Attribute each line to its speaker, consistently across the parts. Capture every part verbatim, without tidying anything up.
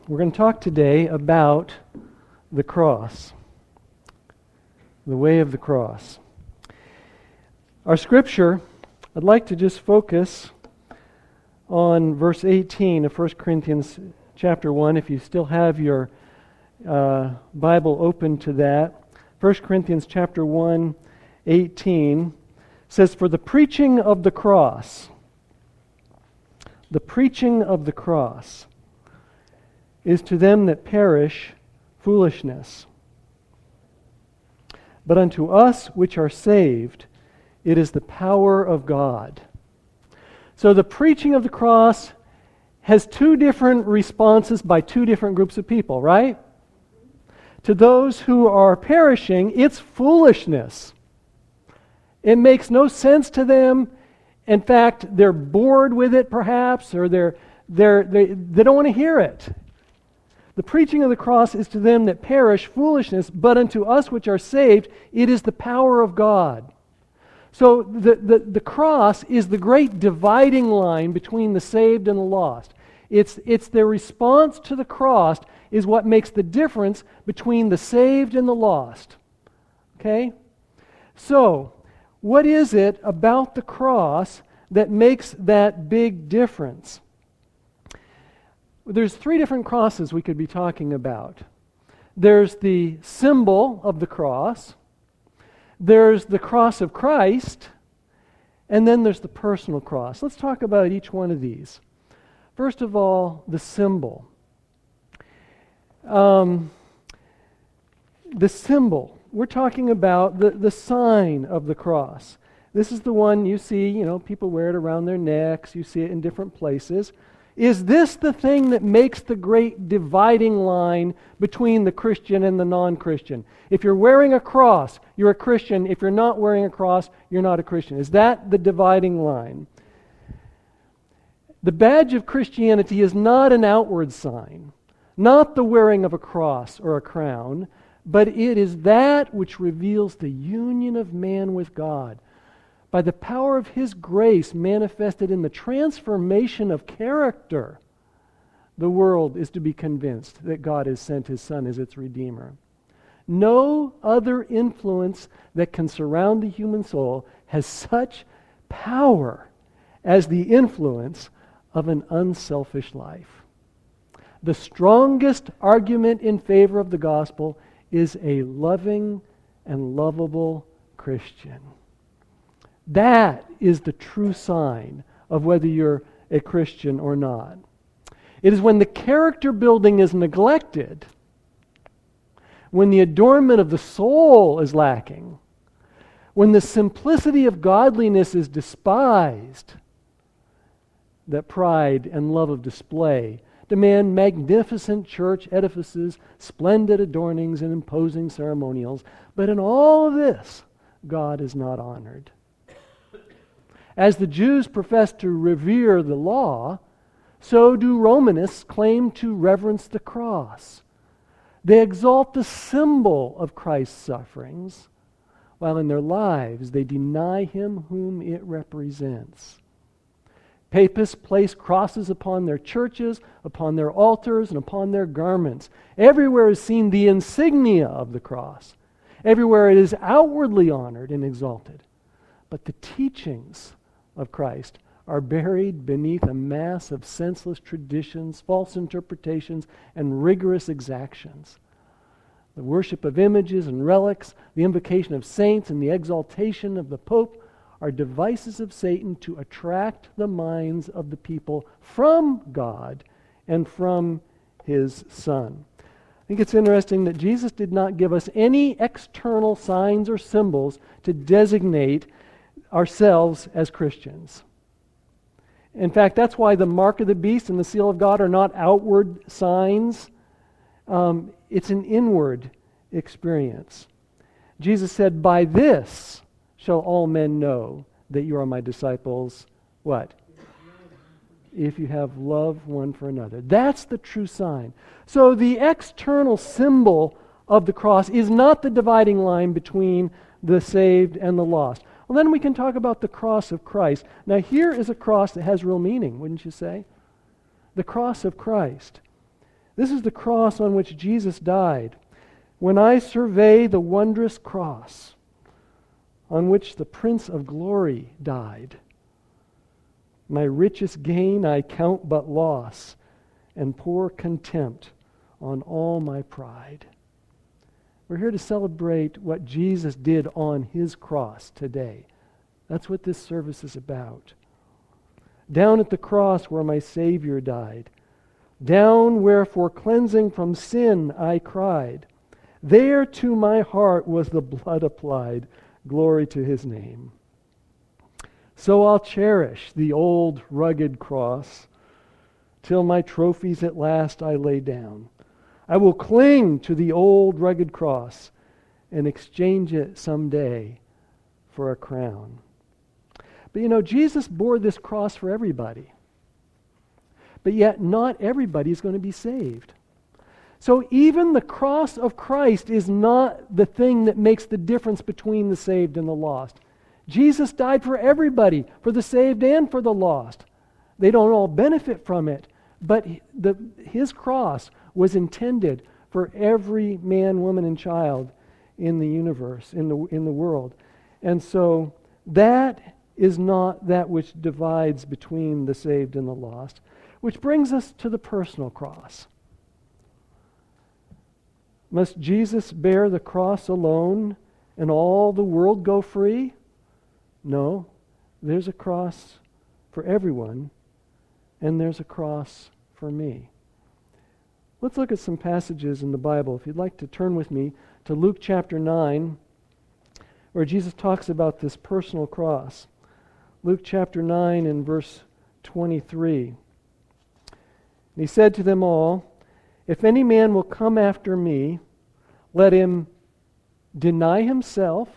Speaker 1: We're going to talk today about the cross, the way of the cross. Our scripture, I'd like to just focus on verse eighteen of First Corinthians chapter one, if you still have your uh, Bible open to that. First Corinthians chapter one, eighteen says, "For the preaching of the cross, the preaching of the cross is to them that perish foolishness. But unto us which are saved, it is the power of God." So the preaching of the cross has two different responses by two different groups of people, right? To those who are perishing, it's foolishness. It makes no sense to them. In fact, they're bored with it perhaps, or they're, they're, they, they don't want to hear it. The preaching of the cross is to them that perish foolishness, but unto us which are saved, it is the power of God. So the, the, the cross is the great dividing line between the saved and the lost. It's, it's their response to the cross is what makes the difference between the saved and the lost. Okay? So, what is it about the cross that makes that big difference? There's three different crosses we could be talking about. There's the symbol of the cross, there's the cross of Christ, and then there's the personal cross. Let's talk about each one of these. First of all, the symbol. Um, the symbol. We're talking about the, the sign of the cross. This is the one you see, you know, people wear it around their necks. You see it in different places. Is this the thing that makes the great dividing line between the Christian and the non-Christian? If you're wearing a cross, you're a Christian. If you're not wearing a cross, you're not a Christian. Is that the dividing line? The badge of Christianity is not an outward sign, not the wearing of a cross or a crown, but it is that which reveals the union of man with God. By the power of His grace manifested in the transformation of character, the world is to be convinced that God has sent His Son as its Redeemer. No other influence that can surround the human soul has such power as the influence of an unselfish life. The strongest argument in favor of the gospel is a loving and lovable Christian. That is the true sign of whether you're a Christian or not. It is when the character building is neglected, when the adornment of the soul is lacking, when the simplicity of godliness is despised, that pride and love of display demand magnificent church edifices, splendid adornings, and imposing ceremonials. But in all of this, God is not honored. As the Jews profess to revere the law, so do Romanists claim to reverence the cross. They exalt the symbol of Christ's sufferings, while in their lives they deny Him whom it represents. Papists place crosses upon their churches, upon their altars, and upon their garments. Everywhere is seen the insignia of the cross. Everywhere it is outwardly honored and exalted. But the teachings of Christ are buried beneath a mass of senseless traditions, false interpretations, and rigorous exactions. The worship of images and relics, the invocation of saints, and the exaltation of the Pope are devices of Satan to attract the minds of the people from God and from His Son. I think it's interesting that Jesus did not give us any external signs or symbols to designate ourselves as Christians. In fact, that's why the mark of the beast and the seal of God are not outward signs. Um, it's an inward experience. Jesus said, "By this shall all men know that you are my disciples." What? If you have love one for another. That's the true sign. So the external symbol of the cross is not the dividing line between the saved and the lost. Well, then we can talk about the cross of Christ. Now, here is a cross that has real meaning, wouldn't you say? The cross of Christ. This is the cross on which Jesus died. When I survey the wondrous cross on which the Prince of Glory died, my richest gain I count but loss, and pour contempt on all my pride. We're here to celebrate what Jesus did on his cross today. That's what this service is about. Down at the cross where my Savior died, down where for cleansing from sin I cried, there to my heart was the blood applied. Glory to his name. So I'll cherish the old rugged cross till my trophies at last I lay down. I will cling to the old rugged cross and exchange it someday for a crown. But you know, Jesus bore this cross for everybody. But yet not everybody is going to be saved. So even the cross of Christ is not the thing that makes the difference between the saved and the lost. Jesus died for everybody, for the saved and for the lost. They don't all benefit from it, but the, his cross was intended for every man, woman, and child in the universe, in the, in the world. And so that is not that which divides between the saved and the lost, which brings us to the personal cross. Must Jesus bear the cross alone and all the world go free? No, there's a cross for everyone, and there's a cross for me. Let's look at some passages in the Bible. If you'd like to turn with me to Luke chapter nine, where Jesus talks about this personal cross. Luke chapter nine and verse twenty-three. And he said to them all, if any man will come after me, let him deny himself,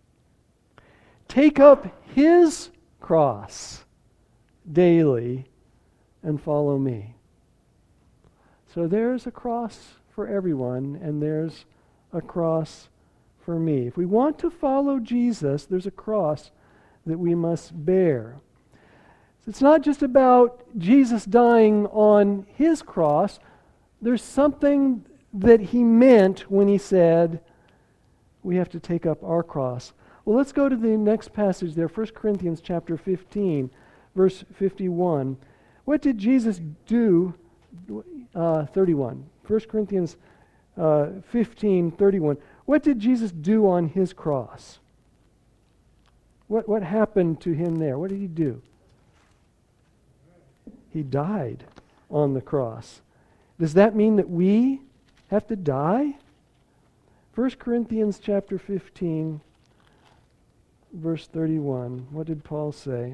Speaker 1: take up his cross daily, and follow me. So there's a cross for everyone, and there's a cross for me. If we want to follow Jesus, there's a cross that we must bear. So it's not just about Jesus dying on his cross. There's something that he meant when he said we have to take up our cross. Well, let's go to the next passage there, First Corinthians chapter fifteen, verse fifty-one. What did Jesus do? Uh, thirty-one. First Corinthians uh, fifteen, thirty-one. What did Jesus do on his cross? What, what happened to him there? What did he do? He died on the cross. Does that mean that we have to die? First Corinthians chapter fifteen, verse thirty-one. What did Paul say?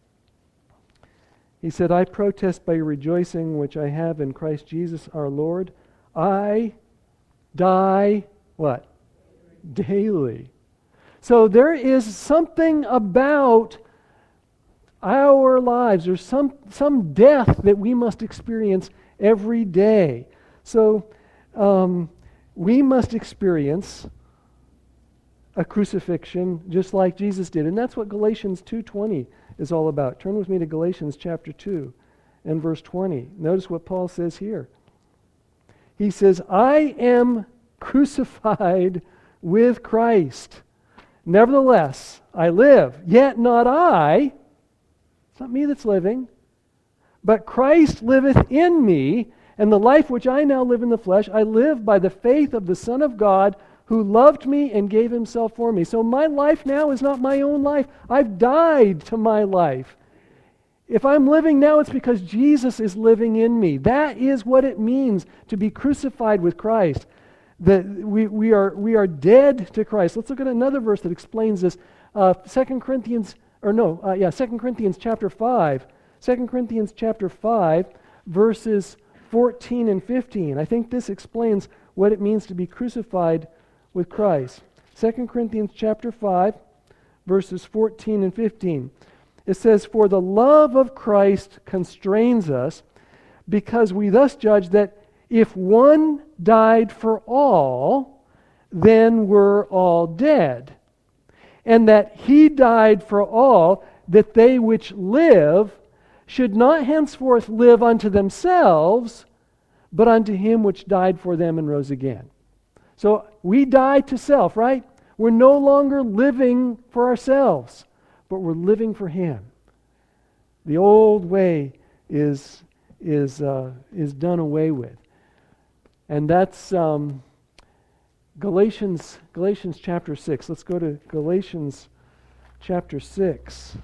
Speaker 1: He said, I protest by your rejoicing which I have in Christ Jesus our Lord. I die, what? Daily. So there is something about our lives. There's some, some death that we must experience every day. So um, we must experience a crucifixion just like Jesus did. And that's what Galatians two twenty is all about. Turn with me to Galatians chapter two and verse twenty. Notice what Paul says here. He says, I am crucified with Christ. Nevertheless, I live, yet not I. It's not me that's living, but Christ liveth in me, and the life which I now live in the flesh, I live by the faith of the Son of God, who loved me and gave himself for me. So my life now is not my own life. I've died to my life. If I'm living now, it's because Jesus is living in me. That is what it means to be crucified with Christ. That we, we, are, we are dead to Christ. Let's look at another verse that explains this. Uh, Second Corinthians, or no, uh, yeah, Second Corinthians chapter five. Second Corinthians chapter five, verses fourteen and fifteen. I think this explains what it means to be crucified with Christ. Second Corinthians chapter five, verses fourteen and fifteen. It says, for the love of Christ constrains us, because we thus judge that if one died for all, then we're all dead. And that he died for all, that they which live should not henceforth live unto themselves, but unto him which died for them and rose again. So we die to self, right? We're no longer living for ourselves, but we're living for him. The old way is is uh, is done away with, and that's um, Galatians Galatians chapter six. Let's go to Galatians chapter six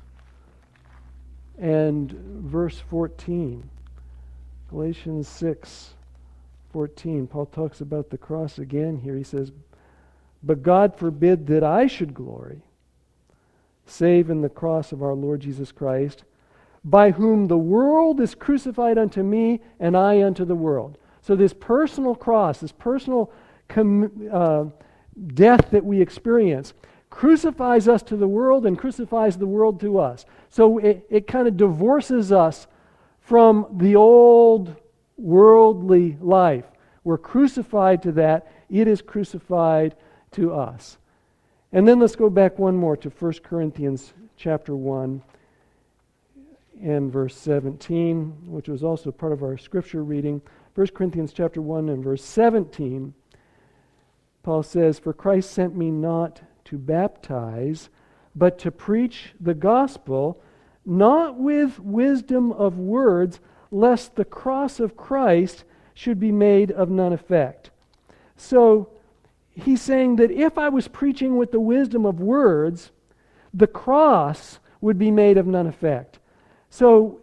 Speaker 1: and verse fourteen. Galatians six fourteen. Paul talks about the cross again here. He says, "But God forbid that I should glory, save in the cross of our Lord Jesus Christ, by whom the world is crucified unto me, and I unto the world." So this personal cross, this personal com- uh, death that we experience, crucifies us to the world and crucifies the world to us. So it, it kind of divorces us from the old worldly life. We're crucified to that. It is crucified to us. And then let's go back one more to First Corinthians chapter one and verse seventeen, which was also part of our scripture reading. First Corinthians chapter one and verse seventeen, Paul says, "For Christ sent me not to baptize, but to preach the gospel, not with wisdom of words, lest the cross of Christ should be made of none effect." So he's saying that if I was preaching with the wisdom of words, the cross would be made of none effect. So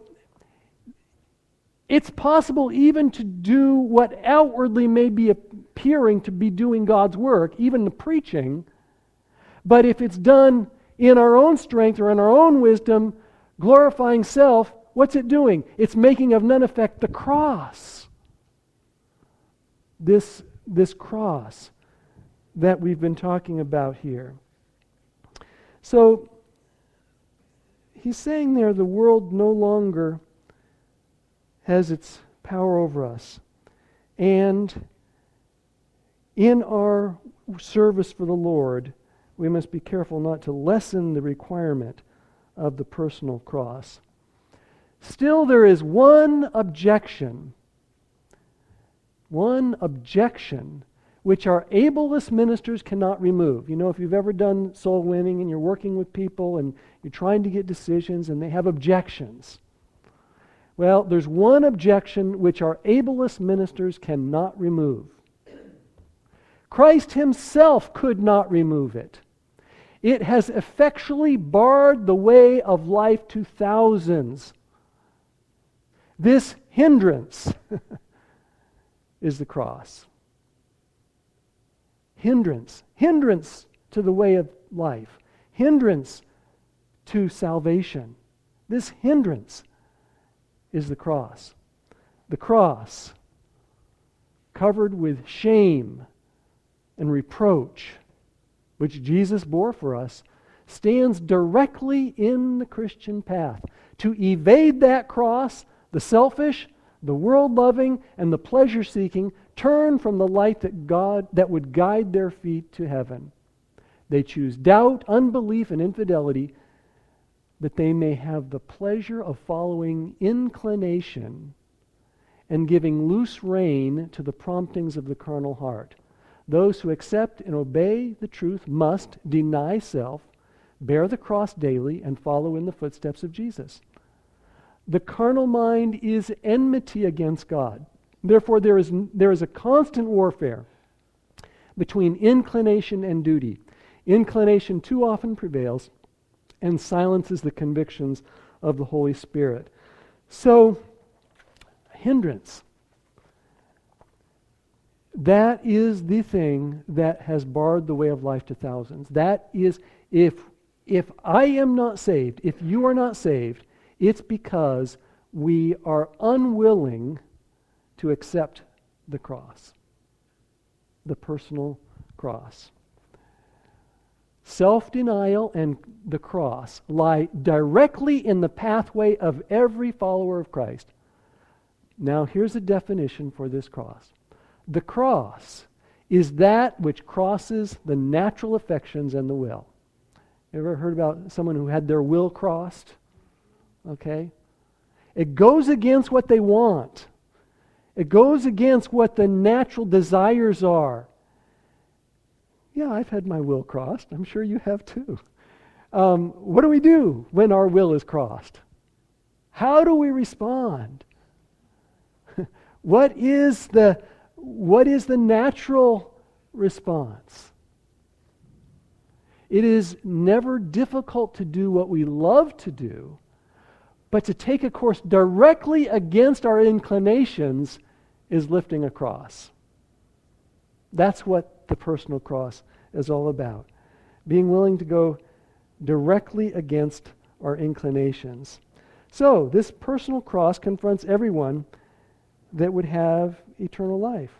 Speaker 1: it's possible even to do what outwardly may be appearing to be doing God's work, even the preaching, but if it's done in our own strength or in our own wisdom, glorifying self, what's it doing? It's making of none effect the cross. This, this cross that we've been talking about here. So he's saying there the world no longer has its power over us. And in our service for the Lord, we must be careful not to lessen the requirement of the personal cross. Still, there is one objection, one objection which our ablest ministers cannot remove. You know, if you've ever done soul winning and you're working with people and you're trying to get decisions and they have objections. Well, there's one objection which our ablest ministers cannot remove. Christ himself could not remove it. It has effectually barred the way of life to thousands. This hindrance is the cross. Hindrance. Hindrance to the way of life. Hindrance to salvation. This hindrance is the cross. The cross, covered with shame and reproach, which Jesus bore for us, stands directly in the Christian path. To evade that cross, the selfish, the world-loving, and the pleasure-seeking turn from the light that God that would guide their feet to heaven. They choose doubt, unbelief, and infidelity that they may have the pleasure of following inclination and giving loose rein to the promptings of the carnal heart. Those who accept and obey the truth must deny self, bear the cross daily, and follow in the footsteps of Jesus. The carnal mind is enmity against God. Therefore, there is, there is a constant warfare between inclination and duty. Inclination too often prevails and silences the convictions of the Holy Spirit. So, hindrance. That is the thing that has barred the way of life to thousands. That is, if, if I am not saved, if you are not saved, it's because we are unwilling to accept the cross, the personal cross. Self-denial and the cross lie directly in the pathway of every follower of Christ. Now, here's a definition for this cross. The cross is that which crosses the natural affections and the will. You ever heard about someone who had their will crossed? Okay? It goes against what they want. It goes against what the natural desires are. Yeah, I've had my will crossed. I'm sure you have too. Um, what do we do when our will is crossed? How do we respond? What is the, what is the natural response? It is never difficult to do what we love to do, but to take a course directly against our inclinations is lifting a cross. That's what the personal cross is all about. Being willing to go directly against our inclinations. So, this personal cross confronts everyone that would have eternal life.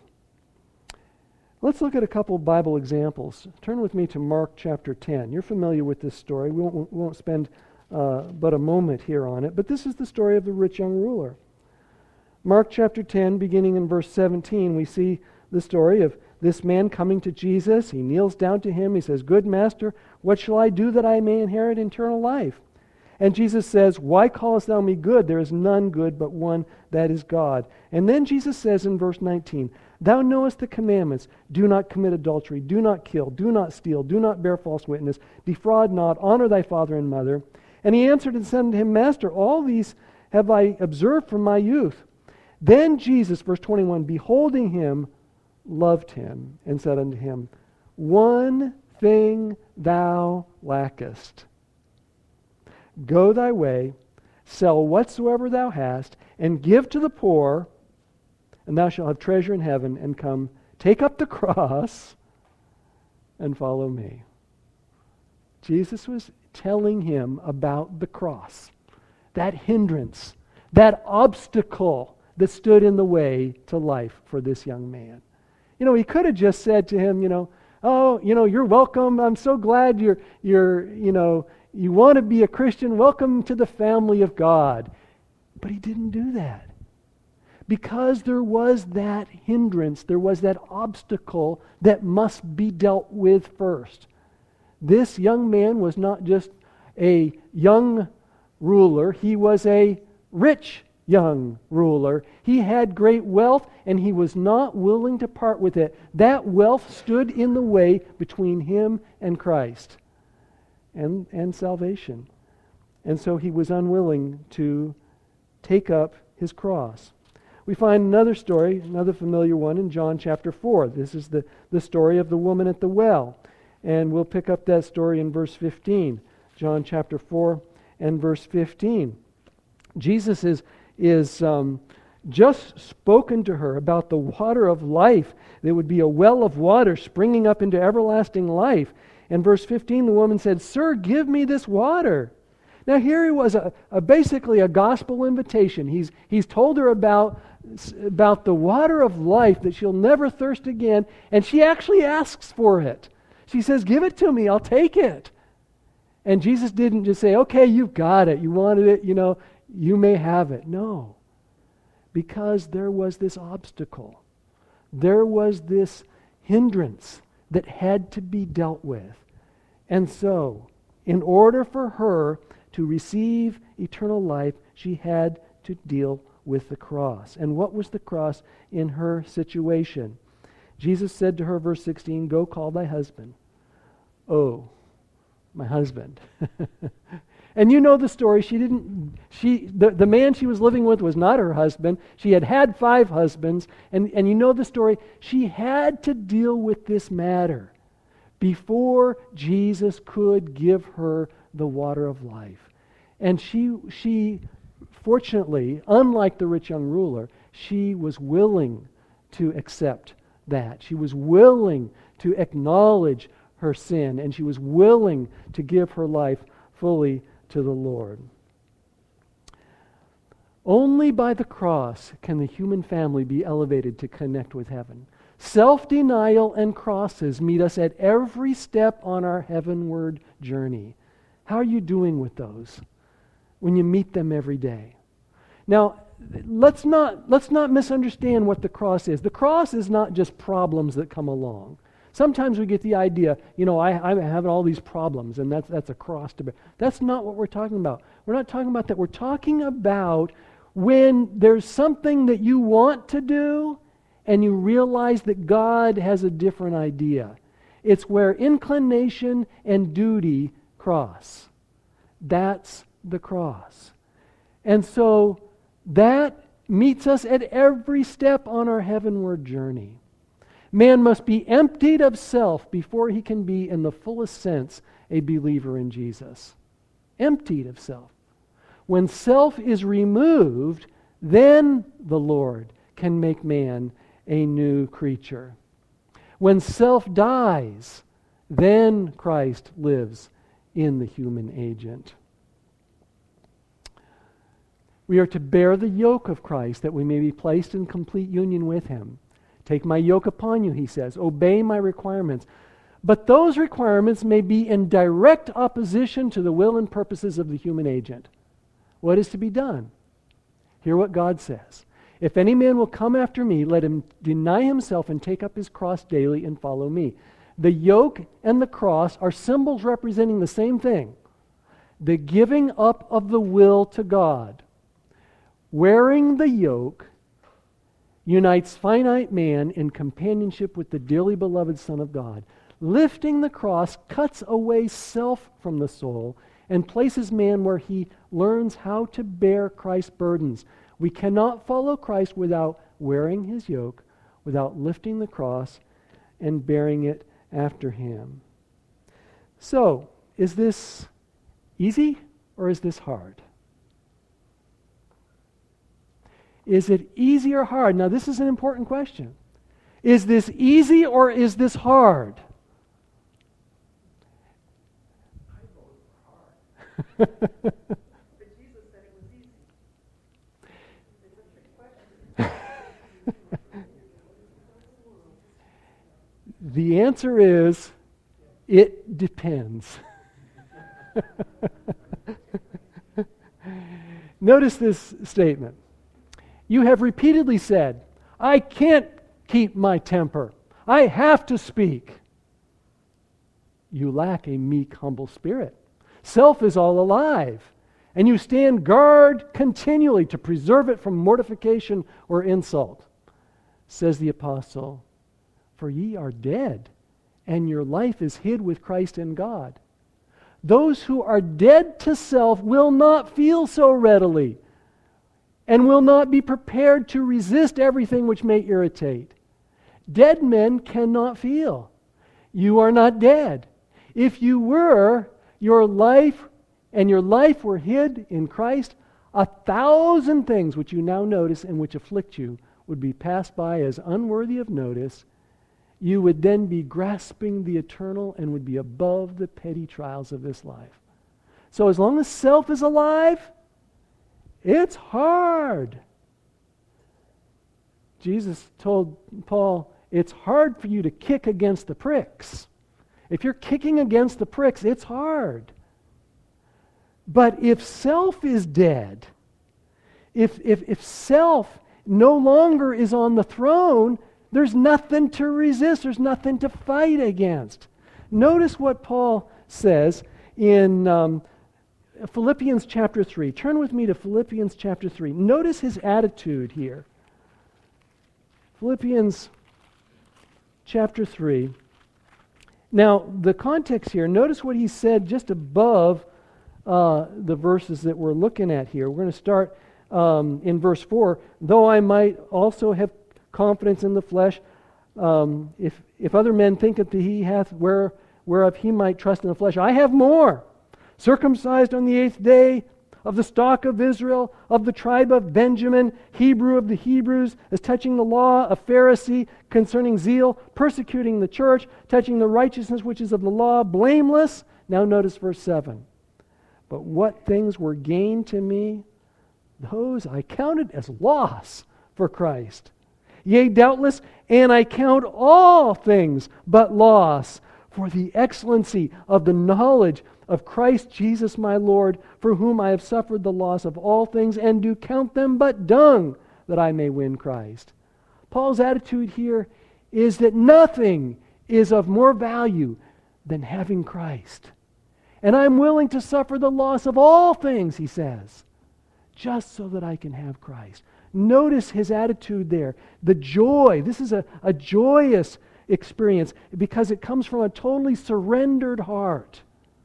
Speaker 1: Let's look at a couple Bible examples. Turn with me to Mark chapter ten. You're familiar with this story. We won't, we won't spend uh, but a moment here on it, but this is the story of the rich young ruler. Mark chapter ten, beginning in verse seventeen, we see the story of this man coming to Jesus. He kneels down to him. He says, "Good master, what shall I do that I may inherit eternal life?" And Jesus says, "Why callest thou me good? There is none good but one, that is God." And then Jesus says in verse nineteen, "Thou knowest the commandments. Do not commit adultery. Do not kill. Do not steal. Do not bear false witness. Defraud not. Honor thy father and mother." And he answered and said unto him, "Master, all these have I observed from my youth." Then Jesus, verse twenty-one, beholding him, loved him, and said unto him, "One thing thou lackest. Go thy way, sell whatsoever thou hast, and give to the poor, and thou shalt have treasure in heaven, and come, take up the cross, and follow me." Jesus was telling him about the cross, that hindrance, that obstacle that stood in the way to life for this young man. You know, he could have just said to him, you know, "Oh, you know, you're welcome. I'm so glad you're, you're, you know, you want to be a Christian. Welcome to the family of God." But he didn't do that. Because there was that hindrance, there was that obstacle that must be dealt with first. This young man was not just a young ruler, he was a rich young ruler. He had great wealth, and he was not willing to part with it. That wealth stood in the way between him and Christ and, and salvation. And so he was unwilling to take up his cross. We find another story, another familiar one, in John chapter four. This is the, the story of the woman at the well. And we'll pick up that story in verse fifteen. John chapter four and verse fifteen. Jesus is is um, just spoken to her about the water of life. There would be a well of water springing up into everlasting life. And verse fifteen, the woman said, "Sir, give me this water." Now here he was, a, a basically a gospel invitation. He's, he's told her about, about the water of life, that she'll never thirst again, and she actually asks for it. She says, "Give it to me, I'll take it." And Jesus didn't just say, "Okay, you've got it, you wanted it, you know, you may have it." No. Because there was this obstacle. There was this hindrance that had to be dealt with. And so, in order for her to receive eternal life, she had to deal with the cross. And what was the cross in her situation? Jesus said to her, verse sixteen, "Go call thy husband." Oh, my husband. And you know the story. She didn't, she, the, the man she was living with was not her husband. She had had five husbands. And, and you know the story. She had to deal with this matter before Jesus could give her the water of life. And she, she, fortunately, unlike the rich young ruler, she was willing to accept that. She was willing to acknowledge her sin, and she was willing to give her life fully to the Lord. Only by the cross can the human family be elevated to connect with heaven. Self-denial and crosses meet us at every step on our heavenward journey. How are you doing with those when you meet them every day? Now, let's not, let's not misunderstand what the cross is. The cross is not just problems that come along. Sometimes we get the idea, you know, I, I'm having all these problems, and that's, that's a cross to bear. That's not what we're talking about. We're not talking about that. We're talking about when there's something that you want to do and you realize that God has a different idea. It's where inclination and duty cross. That's the cross. And so that meets us at every step on our heavenward journey. Man must be emptied of self before he can be, in the fullest sense, a believer in Jesus. Emptied of self. When self is removed, then the Lord can make man a new creature. When self dies, then Christ lives in the human agent. We are to bear the yoke of Christ that we may be placed in complete union with Him. Take my yoke upon you, he says. Obey my requirements. But those requirements may be in direct opposition to the will and purposes of the human agent. What is to be done? Hear what God says. If any man will come after me, let him deny himself and take up his cross daily and follow me. The yoke and the cross are symbols representing the same thing. The giving up of the will to God. Wearing the yoke unites finite man in companionship with the dearly beloved Son of God. Lifting the cross cuts away self from the soul and places man where he learns how to bear Christ's burdens. We cannot follow Christ without wearing his yoke, without lifting the cross and bearing it after him. So, is this easy or is this hard? Is it easy or hard? Now, this is an important question. Is this easy or is this hard?
Speaker 2: I vote for hard. But Jesus said it was easy. It's a trick question.
Speaker 1: The answer is, it depends. Notice this statement. You have repeatedly said, I can't keep my temper. I have to speak. You lack a meek, humble spirit. Self is all alive, and you stand guard continually to preserve it from mortification or insult. Says the apostle, for ye are dead, and your life is hid with Christ in God. Those who are dead to self will not feel so readily, and will not be prepared to resist everything which may irritate. Dead men cannot feel. You are not dead. If you were, your life and your life were hid in Christ, a thousand things which you now notice and which afflict you would be passed by as unworthy of notice. You would then be grasping the eternal and would be above the petty trials of this life. So as long as self is alive, it's hard. Jesus told Paul, it's hard for you to kick against the pricks. If you're kicking against the pricks, it's hard. But if self is dead, if, if, if self no longer is on the throne, there's nothing to resist. There's nothing to fight against. Notice what Paul says in um, Philippians chapter three. Turn with me to Philippians chapter three. Notice his attitude here. Philippians chapter three. Now, the context here, notice what he said just above uh, the verses that we're looking at here. We're going to start um, in verse four. Though I might also have confidence in the flesh, um, if if other men think that he hath where, whereof he might trust in the flesh, I have more. Circumcised on the eighth day, of the stock of Israel, of the tribe of Benjamin, Hebrew of the Hebrews, as touching the law, a Pharisee, concerning zeal, persecuting the church, touching the righteousness which is of the law, blameless. Now notice verse seven. But what things were gain to me, those I counted as loss for Christ. Yea, doubtless, and I count all things but loss for the excellency of the knowledge of Christ Jesus my Lord, for whom I have suffered the loss of all things, and do count them but dung, that I may win Christ. Paul's attitude here is that nothing is of more value than having Christ. And I'm willing to suffer the loss of all things, he says, just so that I can have Christ. Notice his attitude there. The joy. This is a, a joyous experience because it comes from a totally surrendered heart.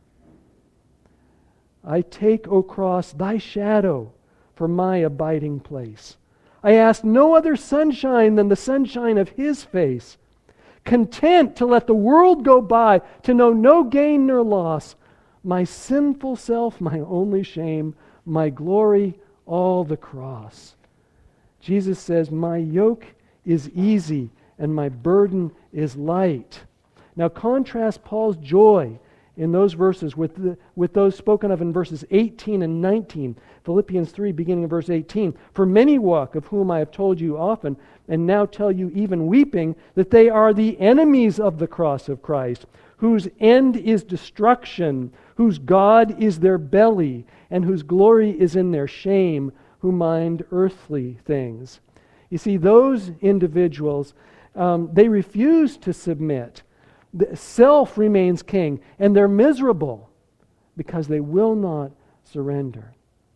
Speaker 1: I take, O cross, thy shadow for my abiding place. I ask no other sunshine than the sunshine of his face. Content to let the world go by, to know no gain nor loss. My sinful self, my only shame, my glory, all the cross. Jesus says, my yoke is easy and my burden is light. Now contrast Paul's joy in those verses with, the, with those spoken of in verses eighteen and nineteen. Philippians three, beginning of verse eighteen. For many walk, of whom I have told you often, and now tell you even weeping, that they are the enemies of the cross of Christ, whose end is destruction, whose God is their belly, and whose glory is in their shame, who mind earthly things. You see, those individuals, um, they refuse to submit. The self remains king, and they're miserable because they will not surrender.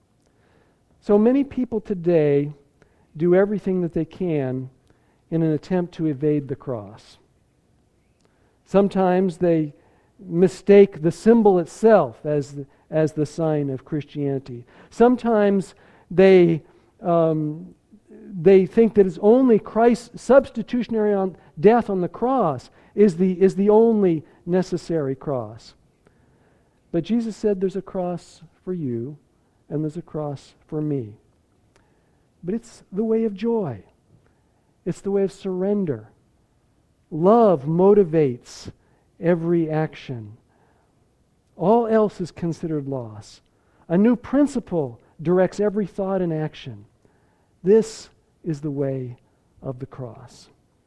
Speaker 1: So many people today do everything that they can in an attempt to evade the cross. Sometimes they mistake the symbol itself as the, as the sign of Christianity. Sometimes they um, they think that it's only Christ's substitutionary on, death on the cross is the, is the only necessary cross. But Jesus said there's a cross for you and there's a cross for me. But it's the way of joy. It's the way of surrender. Love motivates every action. All else is considered loss. A new principle directs every thought and action. This is the way of the cross.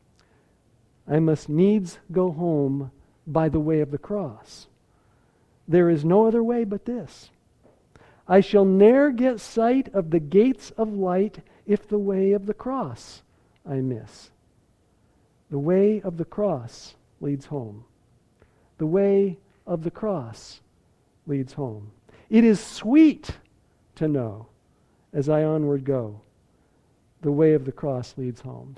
Speaker 1: I must needs go home by the way of the cross. There is no other way but this. I shall ne'er get sight of the gates of light if the way of the cross I miss. The way of the cross leads home. The way of the cross leads home. It is sweet to know, as I onward go, the way of the cross leads home.